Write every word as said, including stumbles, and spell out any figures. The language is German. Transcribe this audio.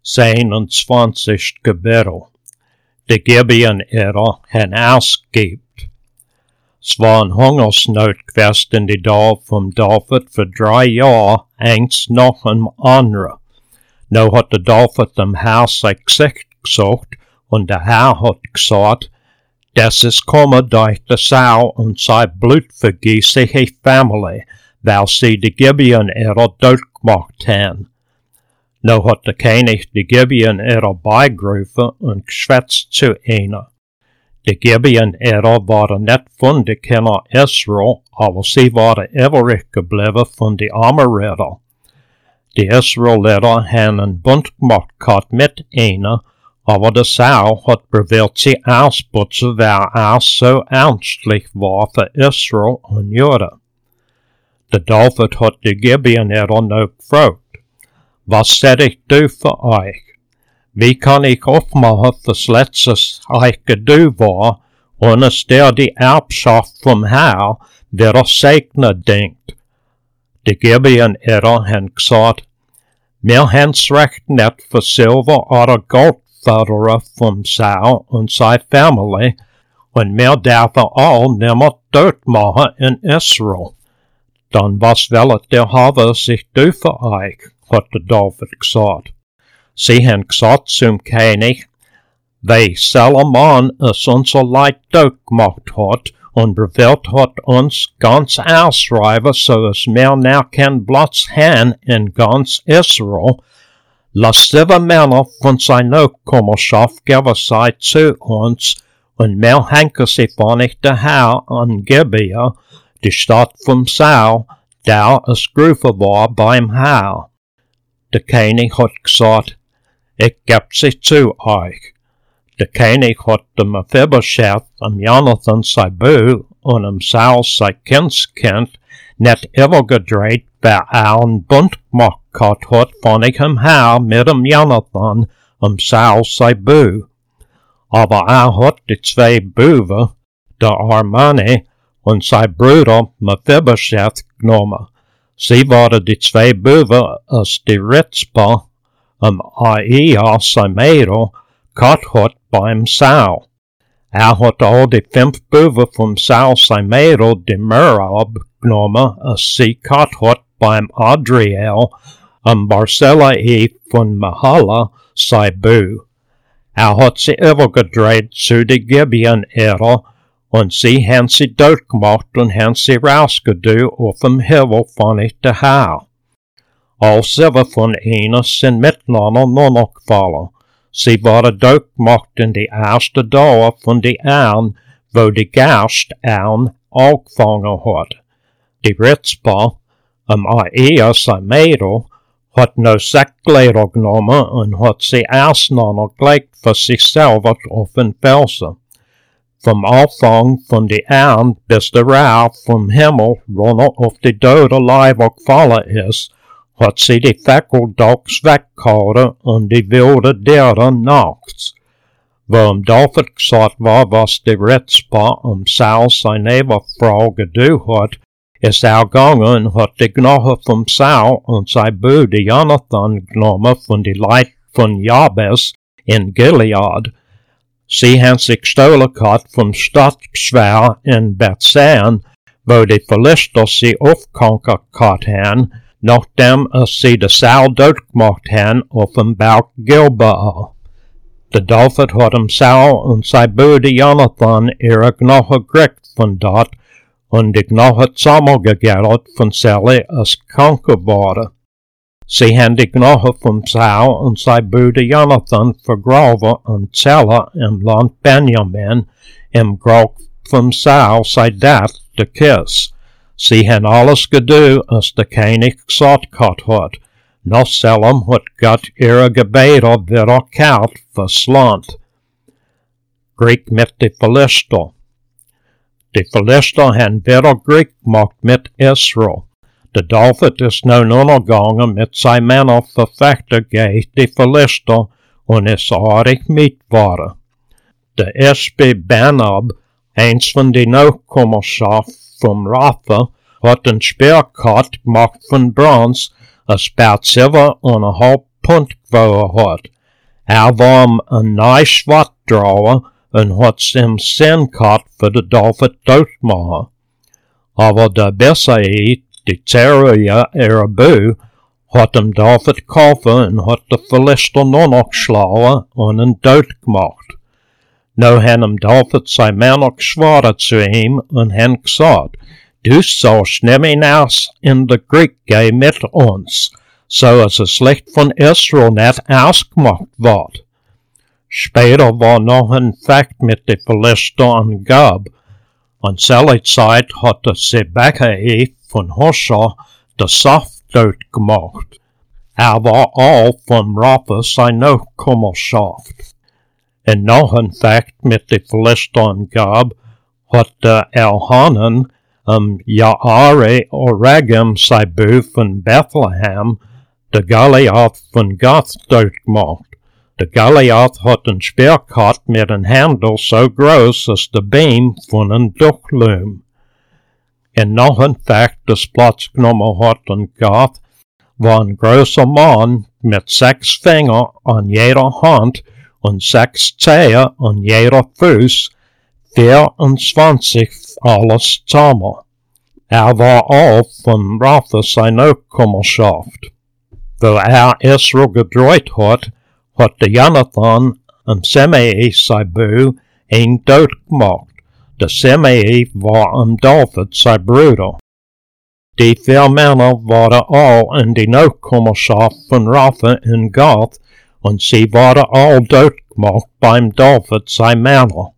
zehnundzwanzig Kapitel. De Gibeon-Ärer han ausgibt. Es war ein Hungersnot gewesen in die Dal vom David für drei Jahre, eins nach dem anderen. Nou hat der David im Haus sein Gesicht gesucht und der Herr hat gesagt, das ist komme durch die Sau und sein blutvergießliche Familie, weil sie die Gibeon-Ärer dort gemacht haben. Nou hat der König die Gibeon-Ärer beigerufen und geschwätzt zu ihnen. Die Gibeon-Ärer waren nicht von den Kindern Israel, aber sie waren übrig geblieben von den Amoriter. Die Israeliter haben einen Bund gemacht gehabt mit ihnen, aber der Saul hat probiert sie ausputzen, weil er so ernstlich war für Israel und Juda. Der David hat die Gibeon-Ärer noch gefragt, was soll ich tun für euch? Wie kann ich aufmachen, was letztes euch gedu war, und es der die Erbschaft vom Herr wieder segnen denkt? Die Gibeon-Ärer haben gesagt, wir haben's recht nicht für Silber oder Gold fördern vom Saul und seine Familie, und wir dürfen all nimmer tot machen in Israel. Dann was willet der Herr sich tun für euch? Hat der David gesagt. Sie haben gesagt zum König, wie Salomon es unser Leid tot gemacht hat und bewilligt hat uns ganz ausreiben, so es mehr now kein Platz haben in ganz Israel, lass sieben Männer von seiner Nachkommenschaft geben sie zu uns, und mehr hängen sie von nicht der Herr an Gibeon, die Stadt vom Saul, der es gerufen war beim Herr. Der König hat gesagt, ich geb sie zu euch. Der König hat dem Mephibosheth, dem Jonathan sein Bub und dem Saul sein Kindskind nicht übergedreht, weil er einen Bund gemacht hat von dem Herr mit dem Jonathan und Saul sein Bub. Aber er hat die zwei Buben, der Armani und sein Bruder Mephibosheth genommen. Sie waren die zwei Buben als die Ritzpa und Aia, sein Mädel, gehabt hat beim Saul. Er hat all die fünf Buben vom Saul, sein Mädel, die Merab, genommen, als sie gehabt hat beim Adriel und Barzillai von Mahala, sein Bub. Er hat sie übergedreht zu den Gibeon-Ärer, und sie haben sie dort gemacht und haben sie rausgedu auf dem Himmel von der Herr. All sieben von ihnen sind miteinander noch gefallen. Sie waren dort gemacht in die erste Dauer von die Ern, wo die Gerst-Ern angefangen hat. Die Ritzpa, am Aia, sein Mädel, hat noch sechs Kleider genommen und hat sie auseinandergelegt für sich selber auf den Felsen. Vom Anfang von die Ern bis der Rauch vom Himmel runter auf die tote Leiber gefallen ist, hat sie die Fackeldocks weggehauen und die wilde Tiere nachts. Wo im David gesagt war, was die Ritzpa um Saul seine Nebenfrau gedu hat, ist er gegangen und hat die Knochen vom Saul und sein Bruder Jonathan genommen von die Leid von Jabes in Gilead. Sie haben sich gestohlen gehabt vom Stadtgeschwär in Bethsan, wo die Philister sie aufgekonquert gehabt haben, nachdem es sie den Saul dort gemacht haben auf dem Berg Gilboa. Der David hat dem Saul und sein Bruder Jonathan ihre Knochen gekriegt von dort und die Knochen zusammengegelt von Sally als kranke worden. Sie haben die Knochen von Saul und sein Bruder Jonathan vergraben und Zelle im Land Benjamin, im Grab von Saul sei Dad, der Kiss. Sie haben alles gedu, als der König gesagt hat. Noch selten hat Gott ihre Gebete wieder kalt fürs Land. Krieg mit die Philister. Die Philister haben wieder Krieg gemacht mit Israel. Der David ist nun untergegangen mit seinen Männern verfechten gegen die Philister und ist artig mit worden. Der Isbi Benab, eins von den Nachkommenschaft vom Rapha, hat ein Speer gehabt gemacht von Bronze, als Bert sieben und ein halb punt gewonnen had. Er was een nice watdrawer en had zijn zin gehad voor de David doodmaken. Aber de Besai, die Zeruja Erabu, had hem David gekoven en had de Philister nog geslagen en hem doodgemaakt. Nou hen hem David zijn mannen gezworen zu hem en hen gezegd, du sollst nimmer naast in de Griek gaan met ons, zoals het slecht van Israël net uitgemaakt wordt. Später war nog een vecht met de Philister en Gab, en zelfde tijd had de Zebekai van Hosha de Saf doodgemaakt. Er was al van Rapha zijn nakomelschap. En nog een vecht met de Philister en Gab had de Elhanan um, Jaare Oregim zijn boef van Bethlehem de Goliath van Gath doodgemaakt. De Goliath had een speer gehad met een handel zo groot als de beam van een duchtloom. En nog een vecht dat plaatsgenomen had in Gath was een grote man met zes vingers aan jeder hand en zes tenen aan jeder voet, vierentwintig alles samen. Er was al van Rapha zijn nakomelschap. Wo er Israël gedreid had, had de Jonathan en Semei zijn boe een doodgemaakt. De Semei was een David zijn broeder. Die vier mannen waren al in de nakomelschap van Rapha in Gath, en ze waren al doodgemaakt bij David zijn mannen.